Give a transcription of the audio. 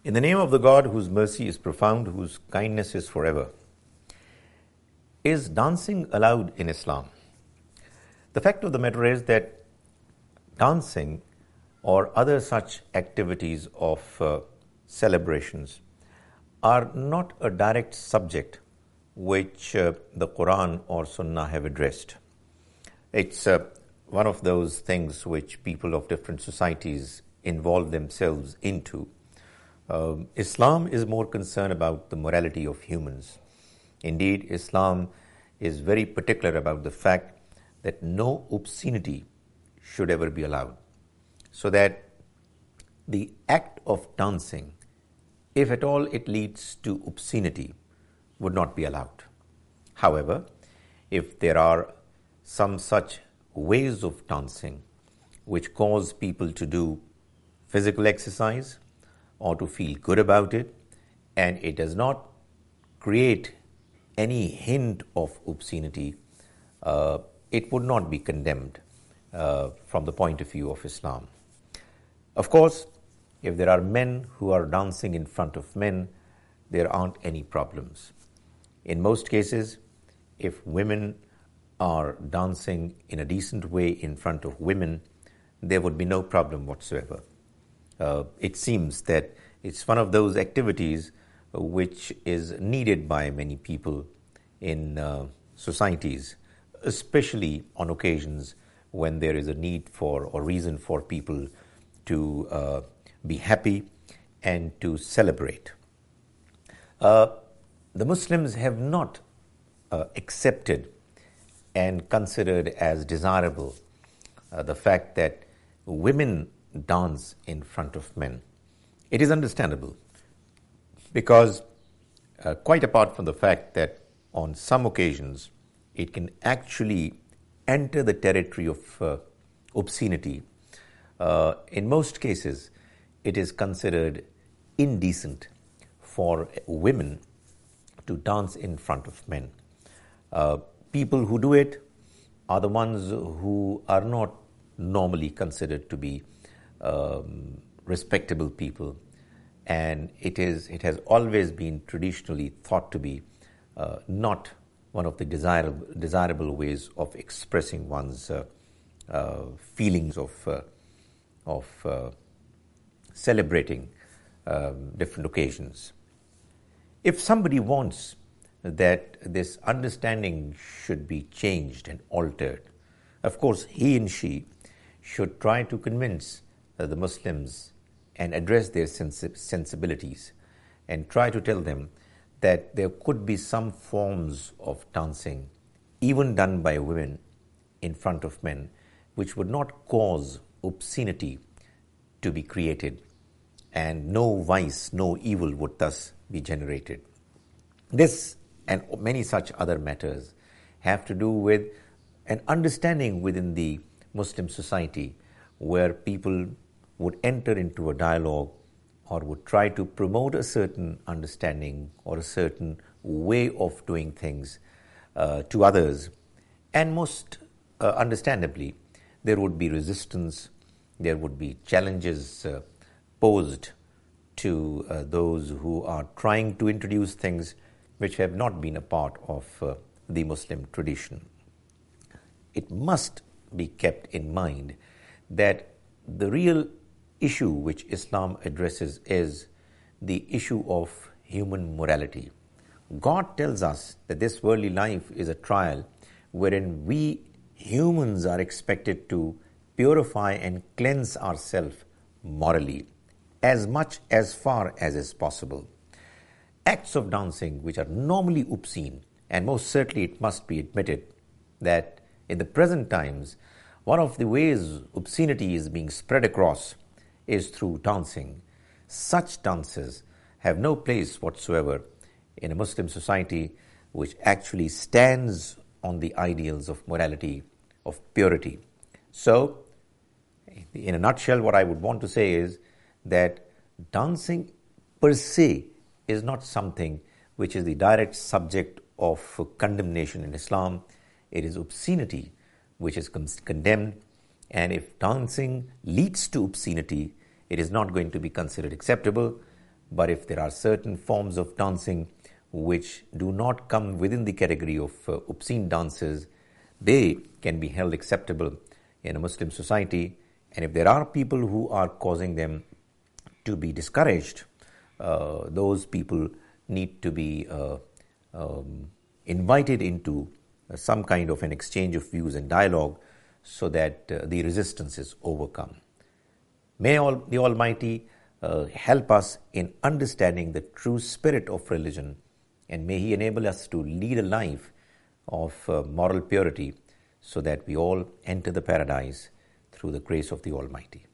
In the name of the God whose mercy is profound, whose kindness is forever. Is dancing allowed in Islam? The fact of the matter is that dancing or other such activities of celebrations are not a direct subject which the Quran or Sunnah have addressed. It's one of those things which people of different societies involve themselves into. Islam is more concerned about the morality of humans. Indeed, Islam is very particular about the fact that no obscenity should ever be allowed, so that the act of dancing, if at all it leads to obscenity, would not be allowed. However, if there are some such ways of dancing which cause people to do physical exercise or to feel good about it, and it does not create any hint of obscenity, it would not be condemned from the point of view of Islam. Of course, if there are men who are dancing in front of men, there aren't any problems. In most cases, if women are dancing in a decent way in front of women, there would be no problem whatsoever. It seems that it's one of those activities which is needed by many people in societies, especially on occasions when there is a need for or reason for people to be happy and to celebrate. The Muslims have not accepted and considered as desirable the fact that women dance in front of men. It is understandable because quite apart from the fact that on some occasions it can actually enter the territory of obscenity, in most cases it is considered indecent for women to dance in front of men. People who do it are the ones who are not normally considered to be respectable people, and it has always been traditionally thought to be not one of the desirable ways of expressing one's feelings of celebrating different occasions. If somebody wants that this understanding should be changed and altered, of course he and she should try to convince the Muslims and address their sensibilities and try to tell them that there could be some forms of dancing, even done by women in front of men, which would not cause obscenity to be created, and no vice, no evil would thus be generated. This and many such other matters have to do with an understanding within the Muslim society where people would enter into a dialogue or would try to promote a certain understanding or a certain way of doing things to others. And most understandably, there would be resistance, there would be challenges posed to those who are trying to introduce things which have not been a part of the Muslim tradition. It must be kept in mind that the real issue which Islam addresses is the issue of human morality. God tells us that this worldly life is a trial wherein we humans are expected to purify and cleanse ourselves morally as much as far as is possible. Acts of dancing which are normally obscene, and most certainly it must be admitted that in the present times one of the ways obscenity is being spread across is through dancing. Such dances have no place whatsoever in a Muslim society which actually stands on the ideals of morality, of purity. So, in a nutshell, what I would want to say is that dancing per se is not something which is the direct subject of condemnation in Islam. It is obscenity which is condemned, and if dancing leads to obscenity, it is not going to be considered acceptable. But if there are certain forms of dancing which do not come within the category of obscene dances, they can be held acceptable in a Muslim society. And if there are people who are causing them to be discouraged, those people need to be invited into some kind of an exchange of views and dialogue so that the resistance is overcome. May the Almighty help us in understanding the true spirit of religion, and may He enable us to lead a life of moral purity so that we all enter the paradise through the grace of the Almighty.